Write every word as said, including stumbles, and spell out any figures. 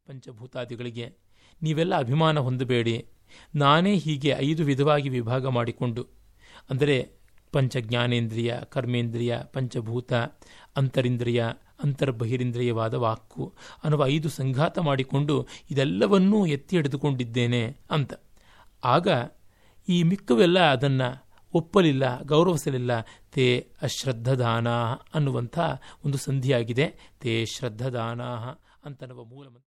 ಪಂಚಭೂತಾದಿಗಳಿಗೆ ನೀವೆಲ್ಲ ಅಭಿಮಾನ ಹೊಂದಬೇಡಿ. ನಾನೇ ಹೀಗೆ ಐದು ವಿಧವಾಗಿ ವಿಭಾಗ ಮಾಡಿಕೊಂಡು, ಅಂದರೆ ಪಂಚಜ್ಞಾನೇಂದ್ರಿಯ, ಕರ್ಮೇಂದ್ರಿಯ, ಪಂಚಭೂತ, ಅಂತರಿಂದ್ರಿಯ, ಅಂತರ್ಬಹಿರಿಂದ್ರಿಯವಾದ ವಾಕು ಅನ್ನುವ ಐದು ಸಂಘಾತ ಮಾಡಿಕೊಂಡು ಇದೆಲ್ಲವನ್ನೂ ಎತ್ತಿ ಹಿಡಿದುಕೊಂಡಿದ್ದೇನೆ ಅಂತ. ಆಗ ಈ ಮಿಕ್ಕವೆಲ್ಲ ಅದನ್ನು ಒಪ್ಪಲಿಲ್ಲ, ಗೌರವಿಸಲಿಲ್ಲ. ತೇ ಅಶ್ರದ್ಧದಾನಾ ಅನ್ನುವಂಥ ಒಂದು ಸಂಧಿಯಾಗಿದೆ. ತೇ ಶ್ರದ್ಧದಾನಾ ಅಂತನ್ನುವ ಮೂಲ